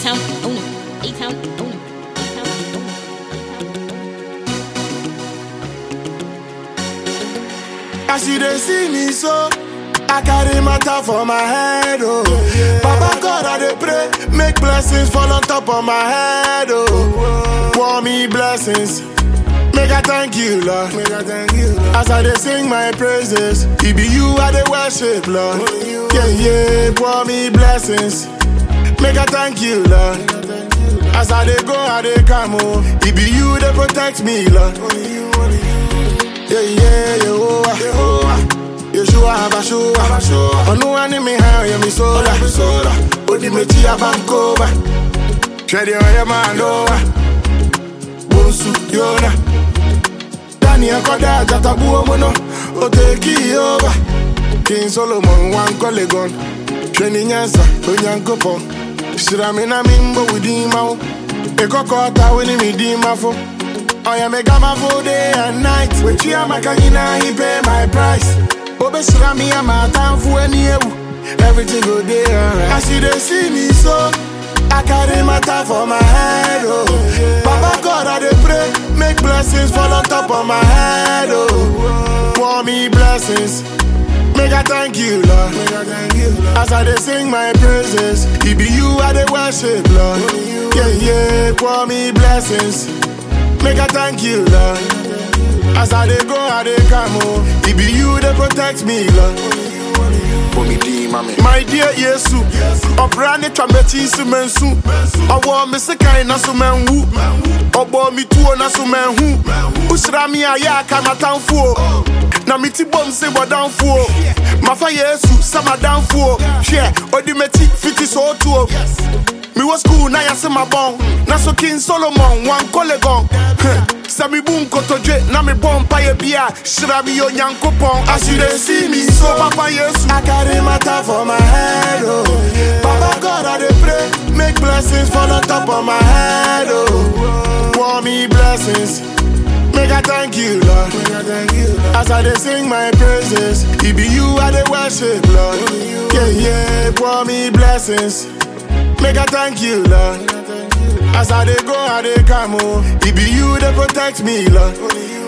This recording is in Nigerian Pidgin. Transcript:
A-Town, own it. A-Town, own it. As you dey see me so, I carry matter for my head, oh. Papa God, I dey pray, make blessings fall on top of my head, oh. Pour me blessings, make I thank you, Lord. As I dey sing my praises, it be you I dey worship, Lord. Yeah, pour me blessings, make I thank you, Lord. As I dey go, I dey come, oh. It be you that protect me, Lord. Yehovah, Yeshua Habashua. Onu ani mi ha ya mi soda. Odi me ti abankoba. Shedi oya mandoa. Bonsu yona. Dani akoda jatabu omono. Oteki over. King Solomon wan kolegon. Sheni nyansa onyankopon. Shiramina mimbo widima. Ekokota wini midima fo. I am a gamma for day and night. When she am a canina, he pay my price. Obesra me a my time for any everything go there. Alright. As you dey see me so, I carry matter for my head, oh. Papa God, I dey pray, make blessings fall on top of my head, oh. Pour me blessings, make I thank you, Lord. As I dey sing my praises, it be you I dey worship, Lord. Yeah, pour me blessings, make I thank you, Lord. As I dey go, I dey come, oh. It be you that protect me, Lord. My dear Yesu, Obrani Chameti Sumensu, Owo Misikai Nasumenhu, Obo Mitu Nasumenhu, Usrami Ayaka Natanfu, Namiti Bomse Wadanfu, Mafa Yesu, Sama Danfu, Share, Odimeti Fiti Soto. Me was school na yase my bon. Na so King Solomon one kolegon. Sami boom kotoje na me bon paye bia. Shira mi yo nyankopon. As you dey see me so Papa Yesu, I carry matter for my head, oh. Papa God, I dey pray, make blessings fall on top of my head, oh. Pour me blessings, make I thank you, Lord. As I dey sing my praises, it be you I dey worship, Lord. Yeah, pour me blessings, make I thank you, Lord. As I dey go, I dey come, oh. It be you that protect me, Lord.